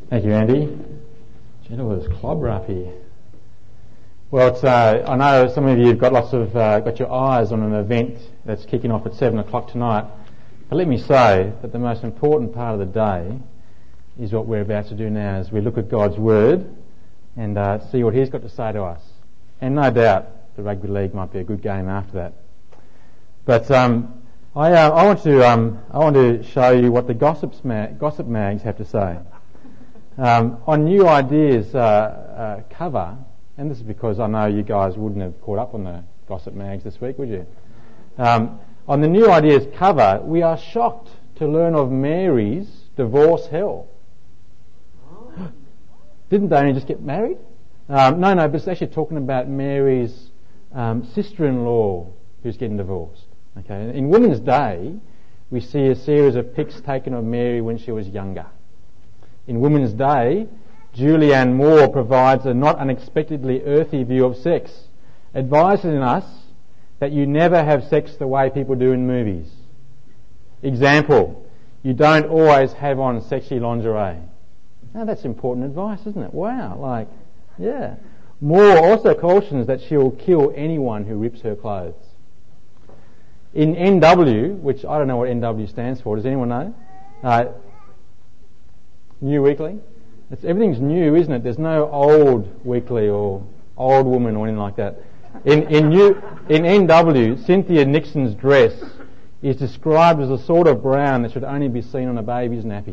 Thank you, Andy. Gee, look at this clobber up here. Well, it's, I know some of you have got got your eyes on an event that's kicking off at 7 o'clock tonight. But let me say that the most important part of the day is what we're about to do now, as we look at God's Word and see what He's got to say to us. And no doubt the rugby league might be a good game after that. But I want to show you what the gossip mags have to say. On New Ideas cover, and this is because I know you guys wouldn't have caught up on the gossip mags this week, would you? On the New Ideas cover, we are shocked to learn of Mary's divorce hell. Didn't they only just get married? No, but it's actually talking about Mary's sister-in-law who's getting divorced. Okay, in Women's Day, we see a series of pics taken of Mary when she was younger. In Women's Day, Julianne Moore provides a not unexpectedly earthy view of sex, advising us that you never have sex the way people do in movies. Example, you don't always have on sexy lingerie. Now that's important advice, isn't it? Wow, yeah. Moore also cautions that she will kill anyone who rips her clothes. In NW, which I don't know what NW stands for, does anyone know? New Weekly? Everything's new, isn't it? There's no old weekly or old woman or anything like that. In NW, Cynthia Nixon's dress is described as a sort of brown that should only be seen on a baby's nappy.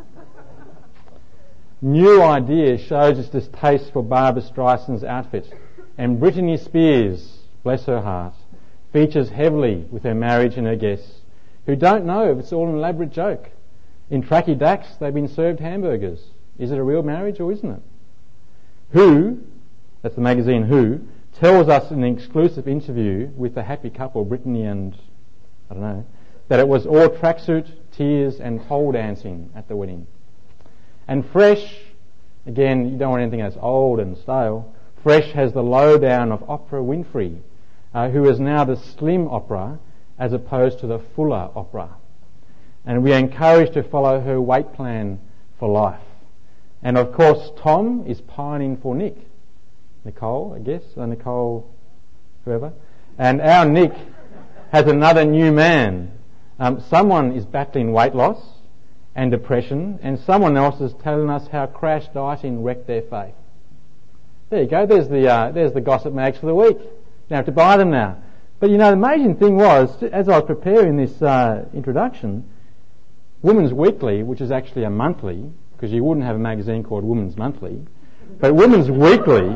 New Idea shows its distaste for Barbra Streisand's outfit, and Britney Spears, bless her heart, features heavily with her marriage and her guests, who don't know if it's all an elaborate joke. In Tracky Dacks, they've been served hamburgers. Is it a real marriage or isn't it? Who, that's the magazine Who, tells us in an exclusive interview with the happy couple, Britney and, I don't know, that it was all tracksuit, tears and pole dancing at the wedding. And Fresh, again, you don't want anything that's old and stale. Fresh has the lowdown of Oprah Winfrey, who is now the slim Oprah as opposed to the fuller Oprah. And we are encouraged to follow her weight plan for life. And of course, Tom is pining for Nick. Nicole, I guess, Nicole, whoever. And our Nick has another new man. Someone is battling weight loss and depression, and someone else is telling us how crash dieting wrecked their faith. There you go, there's the gossip mags for the week. You don't have to buy them now. But you know, the amazing thing was, as I was preparing this introduction, Women's Weekly, which is actually a monthly, because you wouldn't have a magazine called Women's Monthly, but Women's Weekly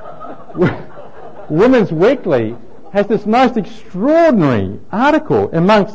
has this most extraordinary article amongst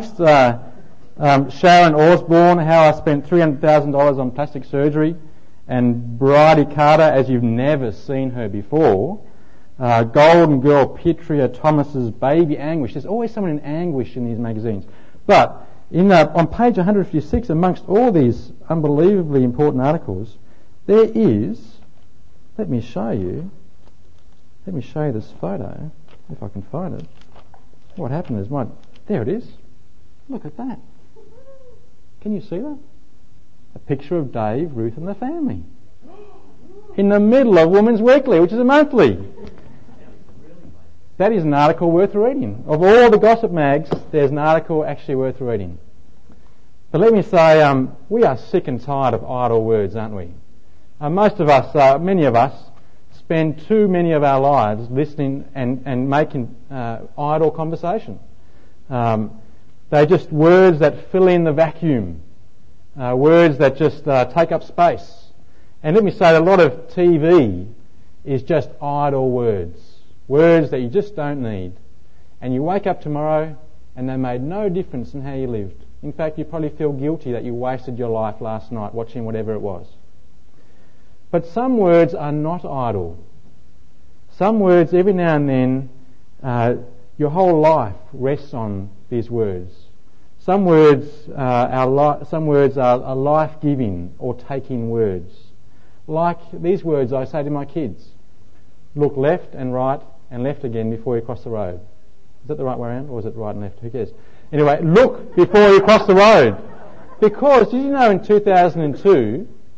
Sharon Osbourne, how I spent $300,000 on plastic surgery, and Bridie Carter, as you've never seen her before. Golden Girl Petria Thomas's baby anguish. There's always someone in anguish in these magazines. But on page 156, amongst all these unbelievably important articles, there is, let me show you this photo, if I can find it. What happened is, there it is. Look at that. Can you see that? A picture of Dave, Ruth and the family. In the middle of Women's Weekly, which is a monthly. That is an article worth reading. Of all the gossip mags, there's an article actually worth reading. But let me say, we are sick and tired of idle words, aren't we? Most of us, many of us, spend too many of our lives listening and making idle conversation. They're just words that fill in the vacuum, words that just take up space. And let me say, a lot of TV is just idle words. Words that you just don't need. And you wake up tomorrow and they made no difference in how you lived. In fact, you probably feel guilty that you wasted your life last night watching whatever it was. But some words are not idle. Some words, every now and then, your whole life rests on these words. Some words are life-giving or taking words. Like these words I say to my kids. Look left and right and left again before you cross the road. Is that the right way around, or is it right and left? Who cares? Anyway, look before you cross the road. Because, did you know in 2002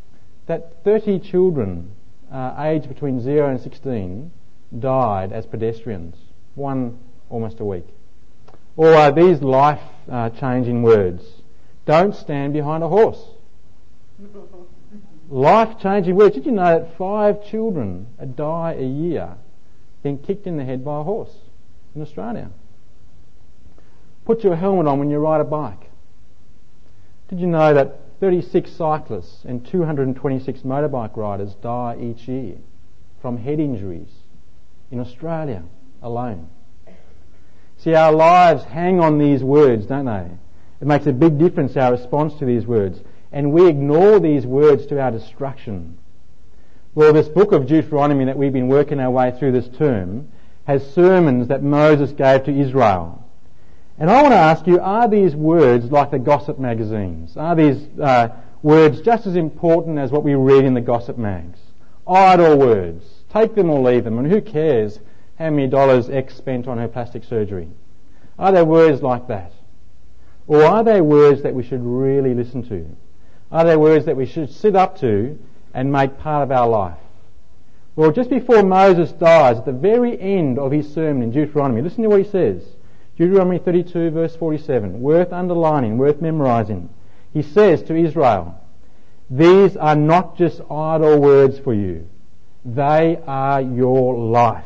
that 30 children aged between 0 and 16 died as pedestrians, one almost a week. Or these life-changing words, don't stand behind a horse. Life-changing words. Did you know that 5 children die a year being kicked in the head by a horse in Australia? Put your helmet on when you ride a bike. Did you know that 36 cyclists and 226 motorbike riders die each year from head injuries in Australia alone? See, our lives hang on these words, don't they? It makes a big difference, our response to these words. And we ignore these words to our destruction. Well, this book of Deuteronomy that we've been working our way through this term has sermons that Moses gave to Israel. And I want to ask you, are these words like the gossip magazines? Are these words just as important as what we read in the gossip mags? Idle words. Take them or leave them, and who cares how many dollars X spent on her plastic surgery? Are there words like that? Or are they words that we should really listen to? Are they words that we should sit up to and make part of our life? Well, just before Moses dies, at the very end of his sermon in Deuteronomy, listen to what he says. Deuteronomy 32 verse 47, worth underlining, worth memorising. He says to Israel, these are not just idle words for you. They are your life.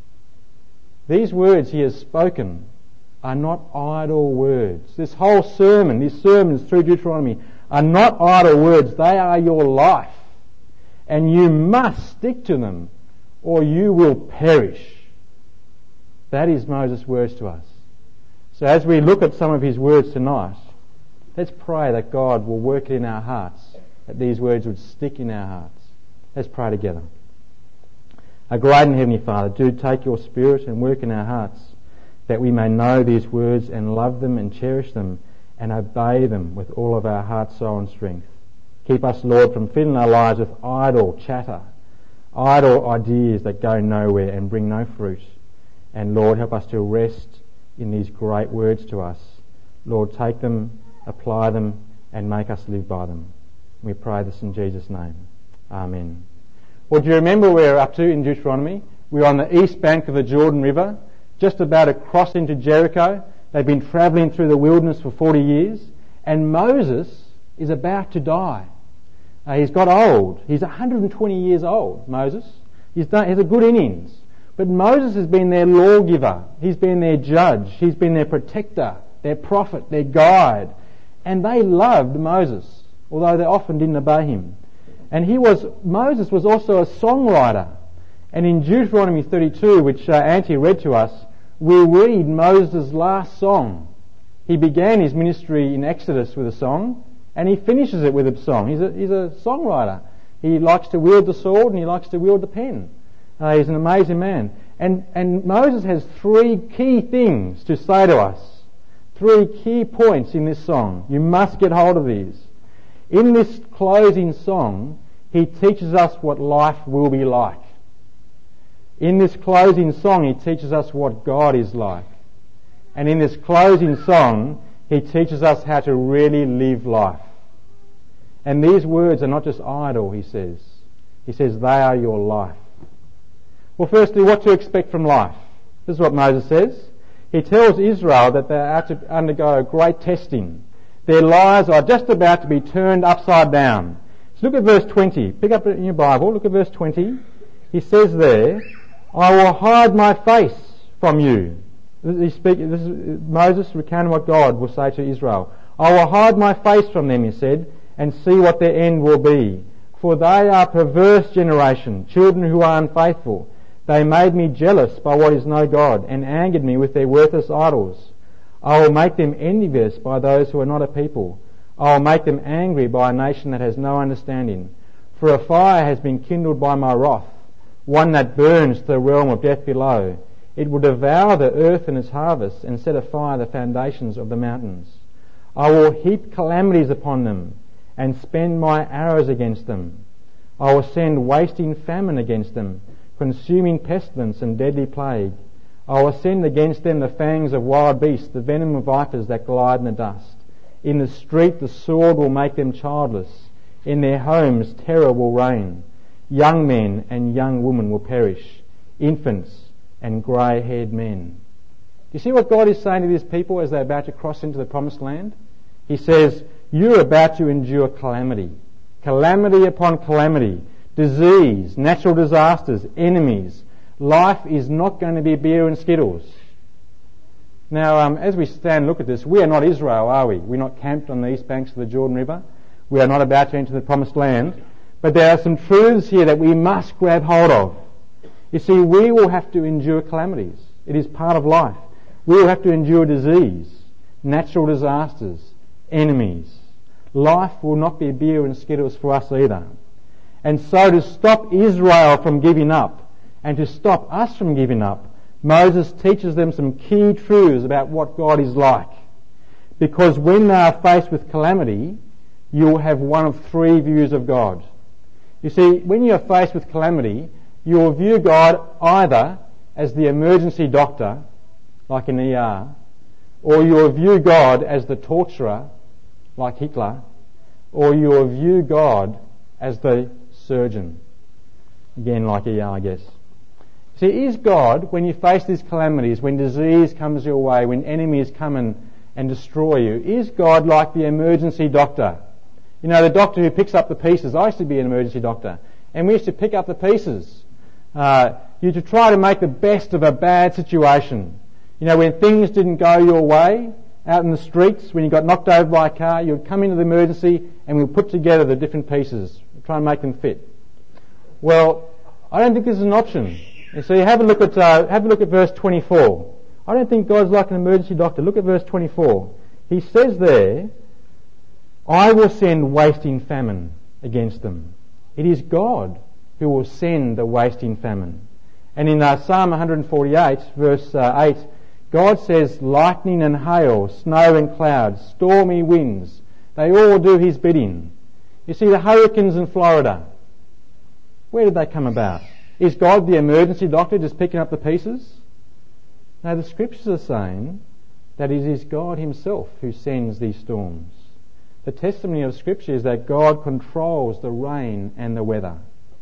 These words he has spoken are not idle words. This whole sermon, these sermons through Deuteronomy are not idle words. They are your life. And you must stick to them or you will perish. That is Moses' words to us. So as we look at some of his words tonight, let's pray that God will work it in our hearts, that these words would stick in our hearts. Let's pray together. Our great and heavenly Father, do take your Spirit and work in our hearts that we may know these words and love them and cherish them and obey them with all of our heart, soul and strength. Keep us, Lord, from filling our lives with idle chatter, idle ideas that go nowhere and bring no fruit. And Lord, help us to rest in these great words to us. Lord, take them, apply them and make us live by them. We pray this in Jesus' name. Amen. Well, do you remember where we're up to in Deuteronomy? We're on the east bank of the Jordan River, just about to cross into Jericho. They've been travelling through the wilderness for 40 years, and Moses is about to die. He's got old. He's 120 years old, Moses. He's a good innings. But Moses has been their lawgiver. He's been their judge. He's been their protector, their prophet, their guide. And they loved Moses, although they often didn't obey him. And Moses was also a songwriter. And in Deuteronomy 32, which Auntie read to us, we read Moses' last song. He began his ministry in Exodus with a song, and he finishes it with a song. He's a songwriter. He likes to wield the sword and he likes to wield the pen. He's an amazing man. And Moses has 3 key things to say to us. 3 key points in this song. You must get hold of these. In this closing song, he teaches us what life will be like. In this closing song, he teaches us what God is like. And in this closing song, he teaches us how to really live life. And these words are not just idle, he says. He says they are your life. Well, firstly, what to expect from life. This is what Moses says. He tells Israel that they are to undergo great testing. Their lives are just about to be turned upside down. So look at verse 20. Pick up in your Bible. Look at verse 20. He says there, I will hide my face from you. This is Moses recounting what God will say to Israel. I will hide my face from them, he said, and see what their end will be. For they are a perverse generation, children who are unfaithful. They made me jealous by what is no God, and angered me with their worthless idols. I will make them envious by those who are not a people. I will make them angry by a nation that has no understanding. For a fire has been kindled by my wrath, one that burns to the realm of death below. It will devour the earth and its harvest, and set afire the foundations of the mountains. I will heap calamities upon them, and spend my arrows against them. I will send wasting famine against them, consuming pestilence and deadly plague. I will send against them the fangs of wild beasts, the venom of vipers that glide in the dust. In the street the sword will make them childless. In their homes terror will reign. Young men and young women will perish, infants and grey-haired men. Do you see what God is saying to these people as they're about to cross into the promised land? He says, you're about to endure calamity. Calamity upon calamity. Disease, natural disasters, enemies. Life is not going to be beer and Skittles. Now, as we stand and look at this, we are not Israel, are we? We're not camped on the east banks of the Jordan River. We are not about to enter the promised land. But there are some truths here that we must grab hold of. You see, we will have to endure calamities. It is part of life. We will have to endure disease, natural disasters, enemies. Life will not be beer and Skittles for us either. And so to stop Israel from giving up and to stop us from giving up, Moses teaches them some key truths about what God is like. Because when they are faced with calamity, you will have one of three views of God. You see, when you are faced with calamity, you will view God either as the emergency doctor, like an ER, or you will view God as the torturer, like Hitler, or you will view God as the surgeon, again like ER, I guess. See, is God, when you face these calamities, when disease comes your way, when enemies come and destroy you, is God like the emergency doctor? You know, the doctor who picks up the pieces. I used to be an emergency doctor, and we used to pick up the pieces. You to try to make the best of a bad situation. You know, when things didn't go your way, out in the streets, when you got knocked over by a car, you'd come into the emergency and we'd put together the different pieces, try and make them fit. Well, I don't think this is an option. And so you have a look at verse 24. I don't think God's like an emergency doctor. Look at verse 24. He says there, I will send wasting famine against them. It is God who will send the wasting famine. And in Psalm 148, verse 8, God says, lightning and hail, snow and clouds, stormy winds, they all do his bidding. You see, the hurricanes in Florida, where did they come about? Is God the emergency doctor just picking up the pieces? No, the scriptures are saying that it is God himself who sends these storms. The testimony of Scripture is that God controls the rain and the weather.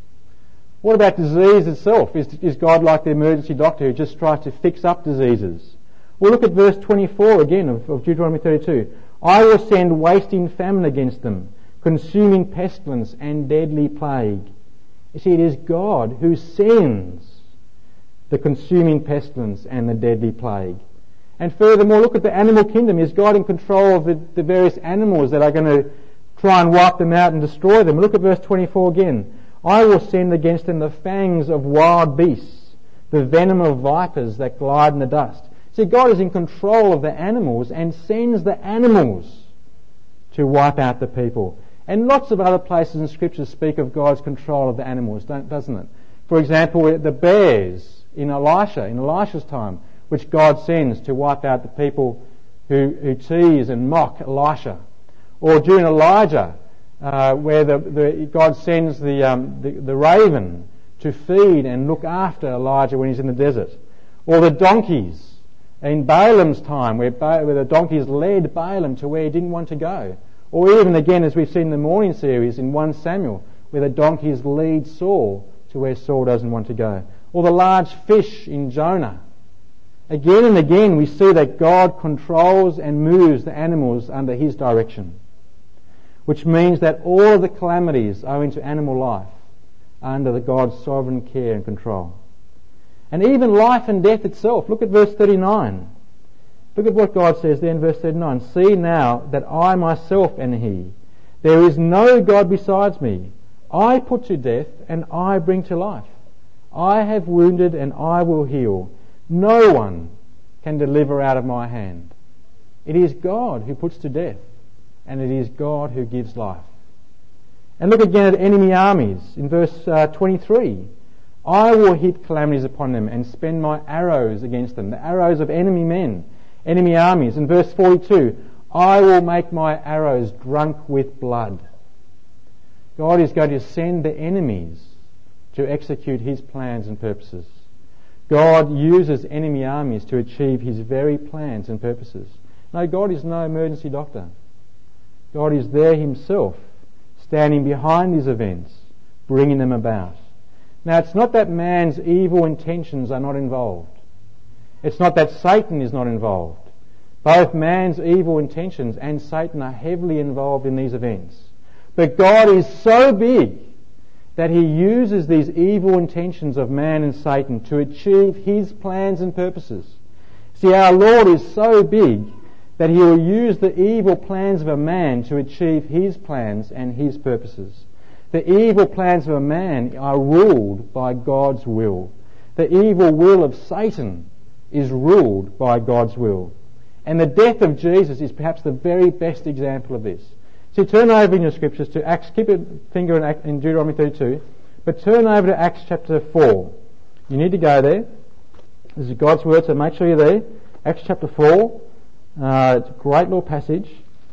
What about disease itself? Is God like the emergency doctor who just tries to fix up diseases? Well, look at verse 24 again of Deuteronomy 32. I will send wasting famine against them, consuming pestilence and deadly plague. You see, it is God who sends the consuming pestilence and the deadly plague. And furthermore, look at the animal kingdom. Is God in control of the various animals that are going to try and wipe them out and destroy them? Look at verse 24 again. I will send against them the fangs of wild beasts, the venom of vipers that glide in the dust. See, God is in control of the animals and sends the animals to wipe out the people. And lots of other places in Scripture speak of God's control of the animals, doesn't it? For example, the bears in Elisha's time, which God sends to wipe out the people who tease and mock Elisha. Or during Elijah, where God sends the raven to feed and look after Elijah when he's in the desert. Or the donkeys in Balaam's time, where the donkeys led Balaam to where he didn't want to go. Or even again, as we've seen in the morning series in 1 Samuel, where the donkeys lead Saul to where Saul doesn't want to go. Or the large fish in Jonah. Again and again we see that God controls and moves the animals under his direction, which means that all of the calamities owing to animal life are under God's sovereign care and control. And even life and death itself. Look at verse 39. Look at what God says there in verse 39. See now that I myself am he. There is no God besides me. I put to death and I bring to life. I have wounded and I will heal. No one can deliver out of my hand. It is God who puts to death, and it is God who gives life. And look again at enemy armies in verse 23. I will heap calamities upon them and spend my arrows against them, the arrows of enemy men, enemy armies. In verse 42, I will make my arrows drunk with blood. God is going to send the enemies to execute his plans and purposes. God uses enemy armies to achieve his very plans and purposes. No, God is no emergency doctor. God is there himself, standing behind these events, bringing them about. Now, it's not that man's evil intentions are not involved. It's not that Satan is not involved. Both man's evil intentions and Satan are heavily involved in these events. But God is so big that He uses these evil intentions of man and Satan to achieve His plans and purposes. See, our Lord is so big that He will use the evil plans of a man to achieve His plans and His purposes. The evil plans of a man are ruled by God's will. The evil will of Satan is ruled by God's will. And the death of Jesus is perhaps the very best example of this. So turn over in your scriptures to Acts, keep your finger in Deuteronomy 32, but turn over to Acts chapter 4. You need to go there. This is God's word, so make sure you're there. Acts chapter 4. It's a great little passage,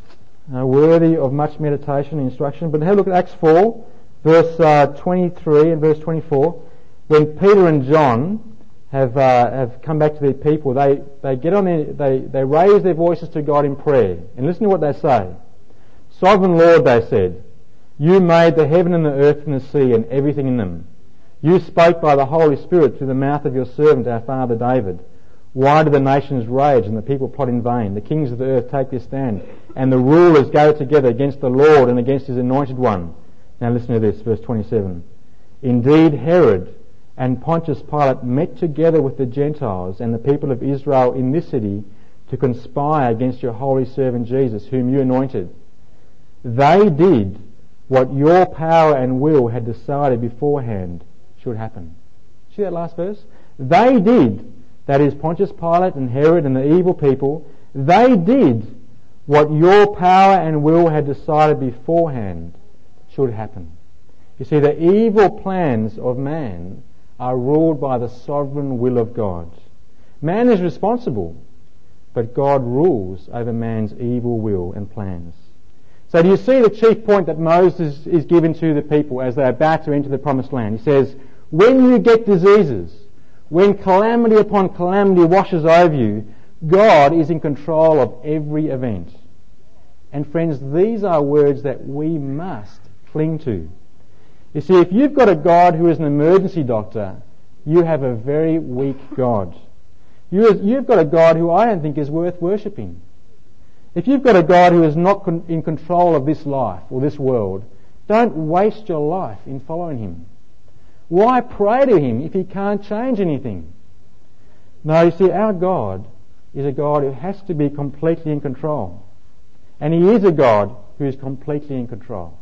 worthy of much meditation and instruction. But have a look at Acts 4, verse 23 and verse 24. When Peter and John have come back to their people, they get on they raise their voices to God in prayer. And listen to what they say. Sovereign Lord, they said, you made the heaven and the earth and the sea and everything in them. You spoke by the Holy Spirit through the mouth of your servant, our father David. Why do the nations rage and the people plot in vain? The kings of the earth take their stand, and the rulers gather together against the Lord and against His anointed one. Now listen to this, verse 27. Indeed, Herod and Pontius Pilate met together with the Gentiles and the people of Israel in this city to conspire against your holy servant Jesus, whom you anointed. They did what your power and will had decided beforehand should happen. See that last verse? They did, that is Pontius Pilate and Herod and the evil people, they did what your power and will had decided beforehand should happen. You see, the evil plans of man are ruled by the sovereign will of God. Man is responsible, but God rules over man's evil will and plans. So do you see the chief point that Moses is given to the people as they're about to enter the promised land? He says, when you get diseases, when calamity upon calamity washes over you, God is in control of every event. And friends, these are words that we must cling to. You see, if you've got a God who is an emergency doctor, you have a very weak God. You've got a God who I don't think is worth worshipping. If you've got a God who is not in control of this life or this world, don't waste your life in following Him. Why pray to Him if He can't change anything? No, you see, our God is a God who has to be completely in control. And He is a God who is completely in control.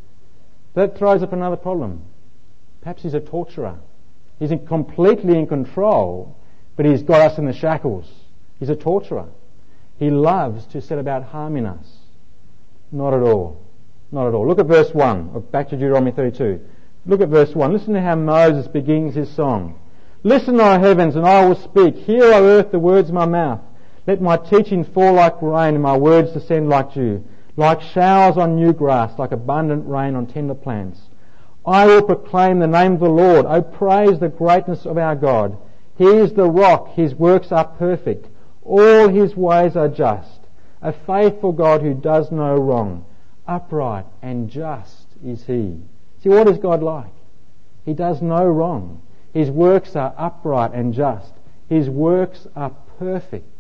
That throws up another problem. Perhaps He's a torturer. He's completely in control, but He's got us in the shackles. He's a torturer. He loves to set about harming us. Not at all. Not at all. Look at verse 1, back to Deuteronomy 32. Look at verse 1. Listen to how Moses begins his song. Listen, O heavens, and I will speak. Hear, O earth, the words of my mouth. Let my teaching fall like rain, and my words descend like dew, like showers on new grass, like abundant rain on tender plants. I will proclaim the name of the Lord. O praise the greatness of our God. He is the rock. His works are perfect. All His ways are just. A faithful God who does no wrong. Upright and just is He. See, what is God like? He does no wrong. His works are upright and just. His works are perfect.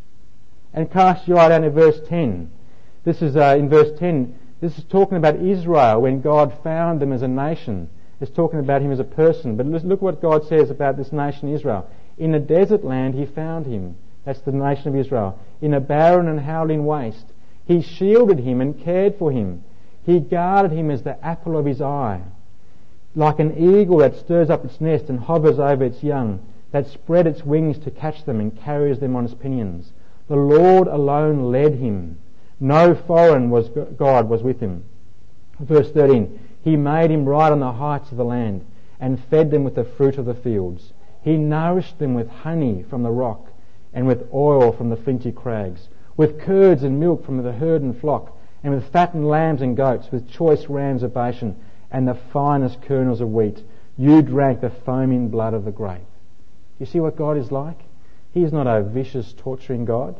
And cast your eye down to verse 10. This is in verse 10. This is talking about Israel when God found them as a nation. It's talking about Him as a person. But look what God says about this nation Israel. In a desert land He found him. That's the nation of Israel. In a barren and howling waste. He shielded him and cared for him. He guarded him as the apple of His eye. Like an eagle that stirs up its nest and hovers over its young, that spread its wings to catch them and carries them on its pinions. The Lord alone led him. No foreign God was with him. Verse 13. He made him ride on the heights of the land and fed them with the fruit of the fields. He nourished them with honey from the rock and with oil from the flinty crags, with curds and milk from the herd and flock, and with fattened lambs and goats, with choice rams of Bashan, and the finest kernels of wheat. You drank the foaming blood of the grape. You see what God is like? He is not a vicious, torturing God.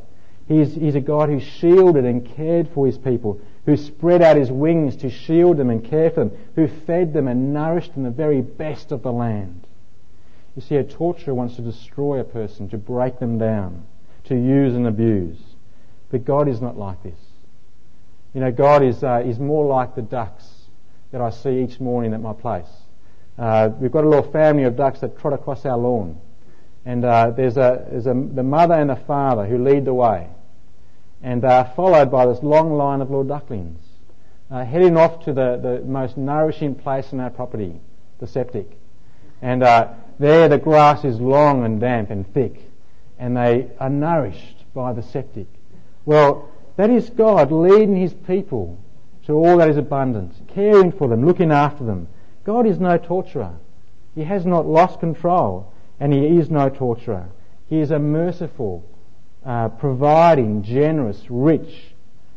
He's a God who shielded and cared for his people, who spread out his wings to shield them and care for them, who fed them and nourished them the very best of the land. You see, a torturer wants to destroy a person, to break them down, to use and abuse. But God is not like this. You know, God is more like the ducks that I see each morning at my place. We've got a little family of ducks that trot across our lawn. And there's the mother and the father who lead the way. And they are followed by this long line of little ducklings, heading off to the most nourishing place in our property, the septic. And there the grass is long and damp and thick, and they are nourished by the septic. Well, that is God leading his people to all that is abundant, caring for them, looking after them. God is no torturer. He has not lost control, and he is no torturer. He is a merciful, providing, generous, rich,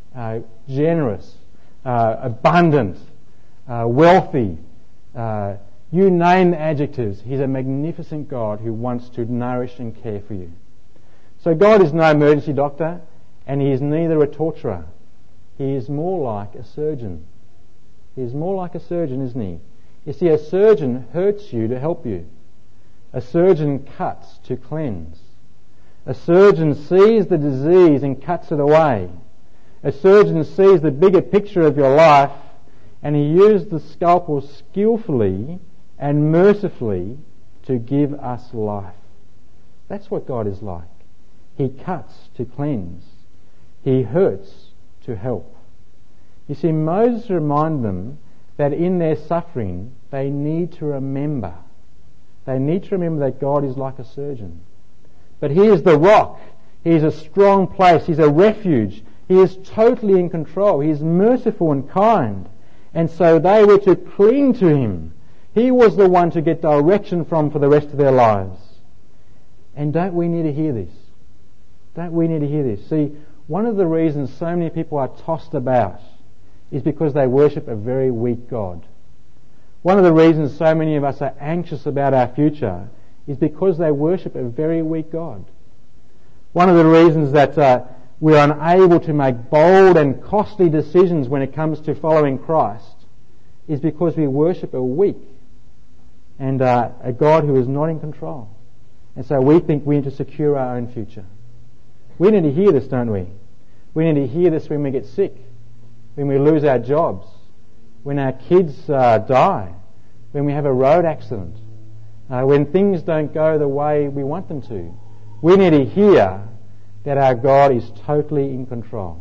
abundant, wealthy, you name the adjectives. He's a magnificent God who wants to nourish and care for you. So God is no emergency doctor, and he is neither a torturer. He is more like a surgeon. He is more like a surgeon, isn't he? You see, a surgeon hurts you to help you. A surgeon cuts to cleanse. A surgeon sees the disease and cuts it away. A surgeon sees the bigger picture of your life, and he used the scalpel skillfully and mercifully to give us life. That's what God is like. He cuts to cleanse. He hurts to help. You see, Moses reminded them that in their suffering they need to remember. They need to remember that God is like a surgeon. But he is the rock. He is a strong place. He's a refuge. He is totally in control. He is merciful and kind. And so they were to cling to him. He was the one to get direction from for the rest of their lives. And don't we need to hear this? Don't we need to hear this? See, one of the reasons so many people are tossed about is because they worship a very weak God. One of the reasons so many of us are anxious about our future is because they worship a very weak God. One of the reasons that we're unable to make bold and costly decisions when it comes to following Christ is because we worship a weak and a God who is not in control. And so we think we need to secure our own future. We need to hear this, don't we? We need to hear this when we get sick, when we lose our jobs, when our kids die, when we have a road accident, when things don't go the way we want them to. We need to hear that our God is totally in control.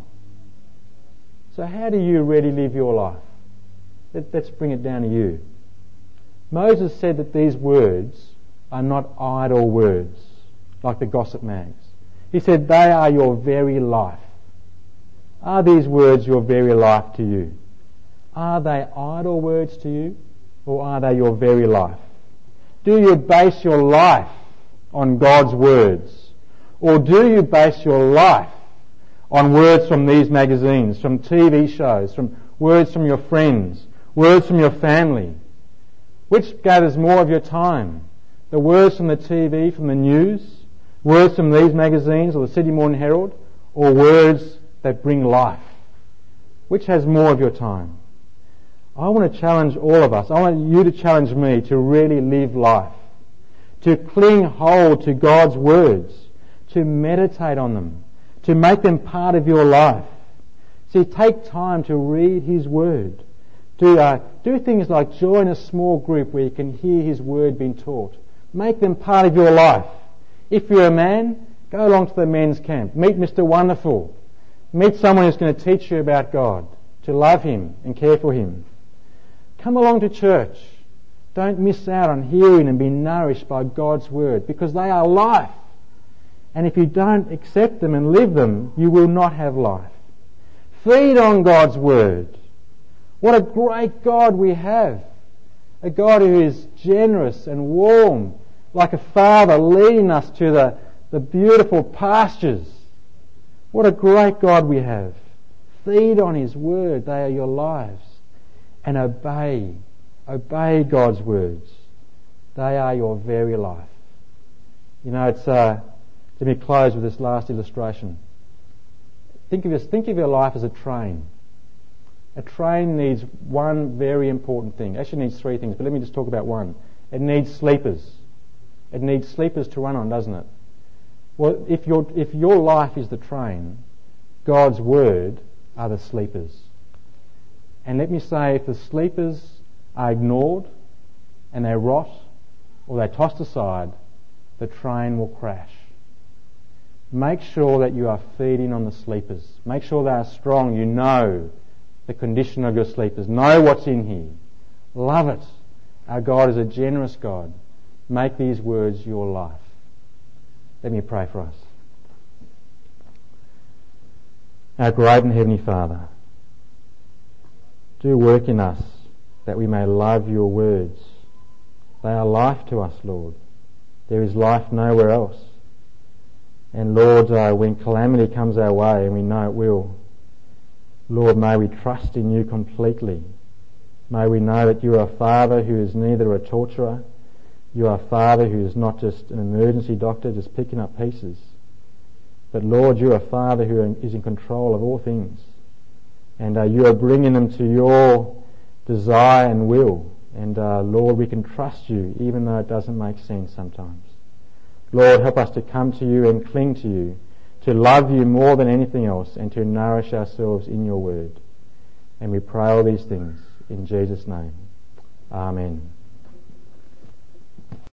So how do you really live your life? Let's bring it down to you. Moses said that these words are not idle words, like the gossip mags. He said they are your very life. Are these words your very life to you? Are they idle words to you, or are they your very life? Do you base your life on God's words, or do you base your life on words from these magazines, from TV shows, from words from your friends, words from your family? Which gathers more of your time? The words from the TV, from the news, words from these magazines or the Sydney Morning Herald, or words that bring life? Which has more of your time? I want to challenge all of us. I want you to challenge me to really live life, to cling hold to God's words, to meditate on them, to make them part of your life. See, take time to read His Word. Do things like join a small group where you can hear His Word being taught. Make them part of your life. If you're a man, go along to the men's camp. Meet Mr. Wonderful. Meet someone who's going to teach you about God, to love Him and care for Him. Come along to church. Don't miss out on hearing and being nourished by God's Word, because they are life. And if you don't accept them and live them, you will not have life. Feed on God's Word. What a great God we have. A God who is generous and warm, like a father leading us to the beautiful pastures. What a great God we have. Feed on His Word. They are your lives. And obey God's words. They are your very life. You know, let me close with this last illustration. Think of your life as a train. A train needs one very important thing. Actually, it needs three things, but let me just talk about one. It needs sleepers. It needs sleepers to run on, doesn't it? Well, if your life is the train, God's Word are the sleepers. And let me say, if the sleepers are ignored and they rot or they're tossed aside, the train will crash. Make sure that you are feeding on the sleepers. Make sure they are strong. You know the condition of your sleepers. Know what's in here. Love it. Our God is a generous God. Make these words your life. Let me pray for us. Our great and heavenly Father, do work in us that we may love your words. They are life to us, Lord. There is life nowhere else. And Lord, when calamity comes our way, and we know it will, Lord, may we trust in you completely. May we know that you are a Father who is neither a torturer, you are a Father who is not just an emergency doctor just picking up pieces, but Lord, you are a Father who is in control of all things. And you are bringing them to your desire and will. And Lord, we can trust you even though it doesn't make sense sometimes. Lord, help us to come to you and cling to you, to love you more than anything else, and to nourish ourselves in your word. And we pray all these things in Jesus' name. Amen.